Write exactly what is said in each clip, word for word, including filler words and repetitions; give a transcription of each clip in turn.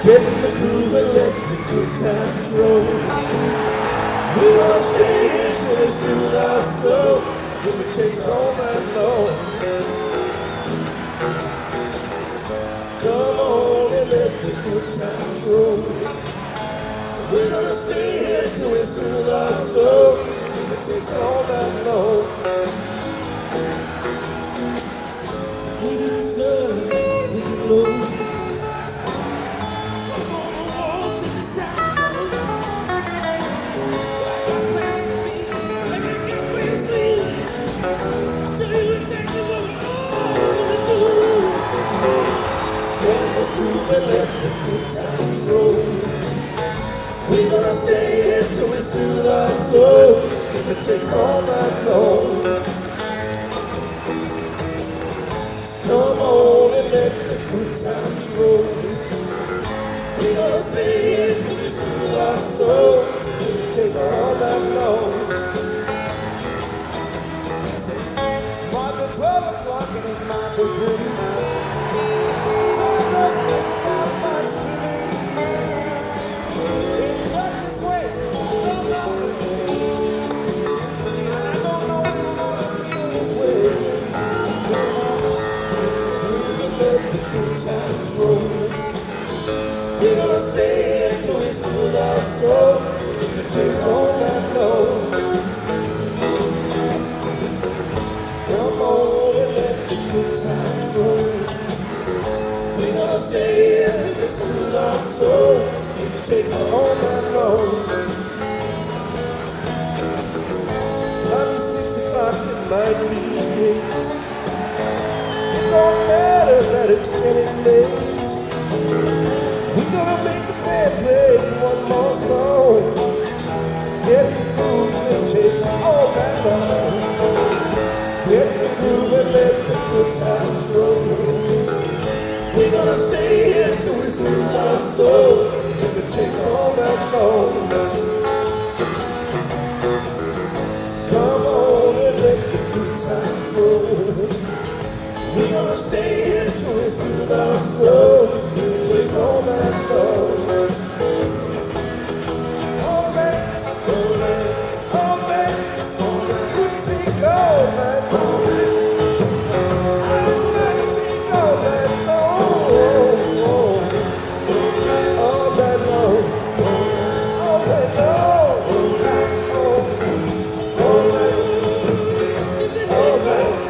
Get in the groove and let the good times roll. We're gonna stay here till we soothe our soul, if it takes all night long. Come on and let the good times roll. We're gonna stay here till we soothe our soul, if it takes all night long. Heat the sun, sing low. And let the good times roll. We're gonna stay here till we soothe our soul, if it takes all night long. Come on and let the good times roll. We're gonna stay here till we soothe our soul, if it takes all night long. Mark the twelve o'clock and it might be three. We're gonna stay here till we soothe our soul, if it takes all night long. Come on and let the good times roll. We're gonna stay here till we soothe our soul, if it takes all night long. Might be six o'clock, it might be eight. It don't matter that it's getting late. We're gonna make the band play one more song. Get the groove and it takes all night long. Get the groove and let the good times roll. We're gonna stay here till we soothe our soul, if it takes all night long. Come on and let the good times roll. We're gonna stay here till we soothe our soul, if it takes all night long. All night, all night, all night, all night, we take all night long. All night, take all night long. All night long, all night long, all night, all night, all night.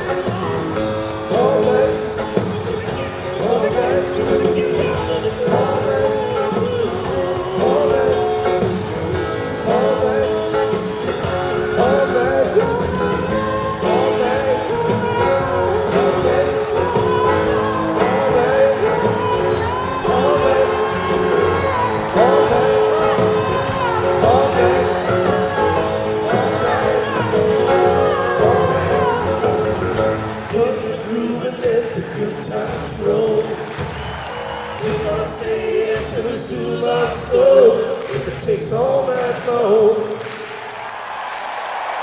We're gonna stay here till we soothe our soul, if it takes all night long.